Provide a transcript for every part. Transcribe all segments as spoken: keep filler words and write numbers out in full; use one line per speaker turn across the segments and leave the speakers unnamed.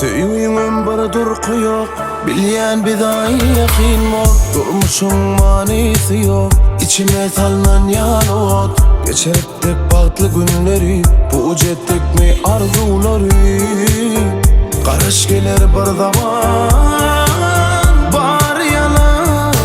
Sevgimin bir durku yok, bilyen bir dahi yakin mor. Durmuşun manisi yok, içime salınan yalot. Geçerettik bahtlı günleri, puç ettik mi arzuları. Karış gelir bir zaman, bar yalan.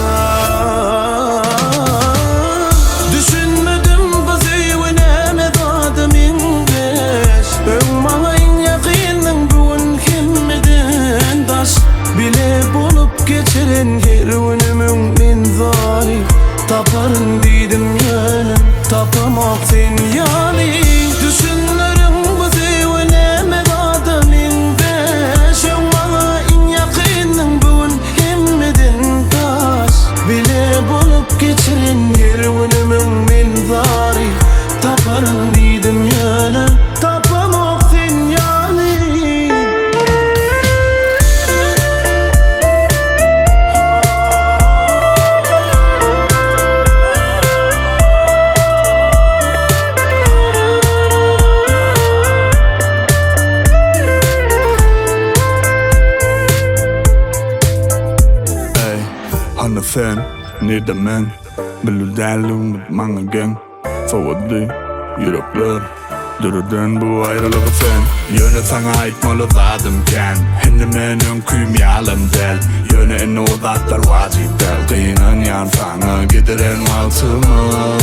Düşünmedim bu zeyvine adımın beş. Ben bana en yakinin bugün kimmeden taş. Bile bulup geçiren kervanımın menzari. Taparın dedim yanım, tapamak sen yani. Düşünlerim bu zeyvine adımın beş. Ben bana en yakinin bugün kimmeden taş. Bile bulup geçiren kervanımın menzari. Taparın dedim yanım, tapamak sen yani.
Han sen, nere men Vill du lugn många gång För att du yürekler Dörden bu ayrılığı sen Yöne sana aytmalı zadım kan Henne menin kuymayalım del Yöne en o zatlar vacip del Kıyınan yan sana gidiren malsımı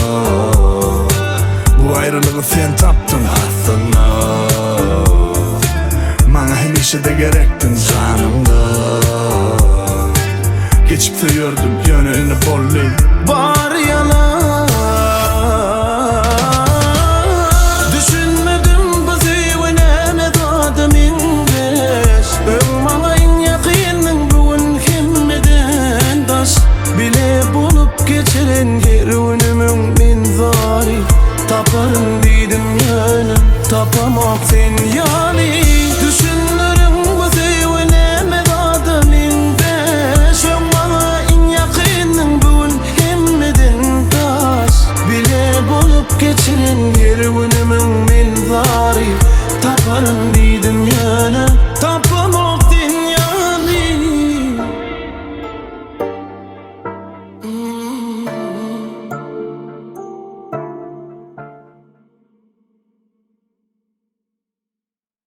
Bu ayrılığı sen taptın aslında Bana hemişe de gerektin canımda Geçip de gördüm yönünü bolli.